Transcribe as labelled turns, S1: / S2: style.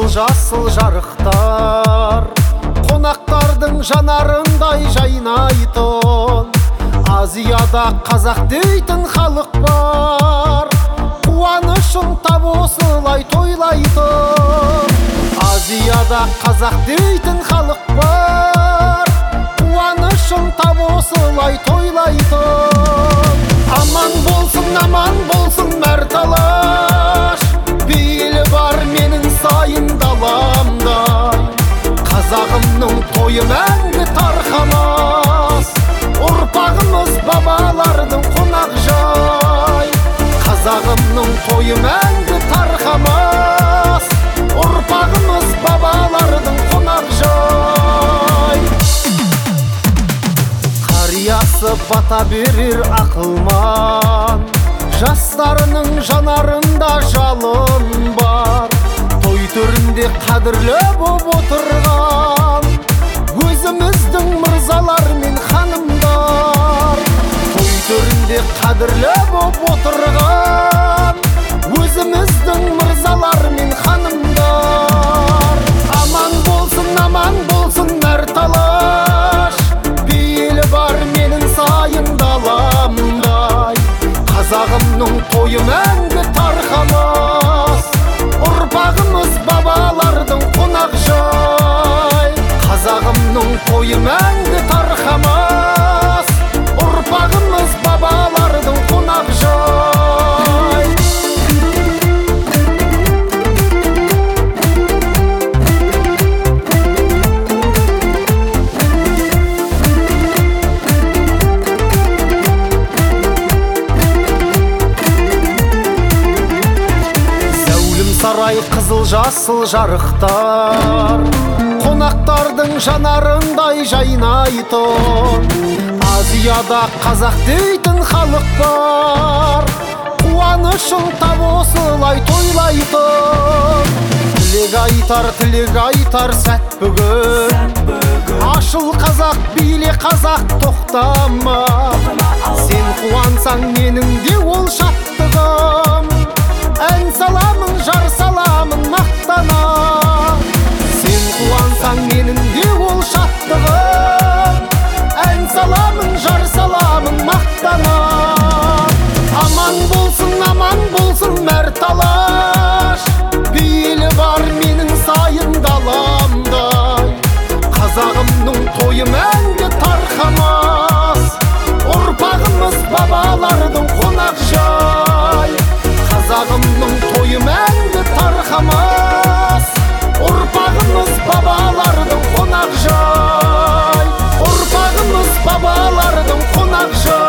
S1: Жасыл жарықтар қонақтардың жанарындай жайнайтын, Азияда қазақ дейтін халық бар, қуанышын тап осылай тойлайтын. Азияда қазақ дейтін халық бар, қуанышын тап осылай тойлайтын. Аман болсын мәрталаш, бейілі бар менің сайын даламдай. Қазағымның тойы мәңгі тарқамас, ұрпағымыз бабалардың қонақ жай. Қазағымның тойы мәңгі тарқамас, ұрпағымыз бабалардың қонақ жай. Қариясы бата берер ақылман, жастарының жанарында жалын бар. Той төрінде қадірлі боп отырған өзіміздің мырзалар мен ханымдар. Той төрінде қадірлі боп отырған өзіміздің мырзалар мен ханымдар. Аман болсын мәрталаш, бейілі бар менің сайын даламдай. Қазағымның тойы мәңгі тарқамас, ұрпағымыз бабалардың қонақ жай. Қазағымның тойы мәңгі тарқамас, ұрпағымыз бабалардың қонақ жай. Сарай қызыл жасыл жарықтар қонақтардың жанарындай жайнайтын, Азияда қазақ дейтін халық бар, қуанышын тап осылай тойлайтын. Тілек айтар сәт бүгін, ашыл қазақ биле қазақ тоқтама. Сен қуансаң менің де ол шаттығым, ән саламын жар саламын мақтана. Сен қуансаң менің де ол шаттығым, ән саламын жар саламын мақтана. Аман болсын мәрталаш, бейілі бар менің сайын даламдай. Қазағымның тойы мәңгі тарқамас, ұрпағымыз бабалардың қонақ жай. Қазағымның тойы мәңгі тарқамас, ұрпағымыз бабалардың қонақ жай. Ұрпағымыз бабалардың қонақ жай.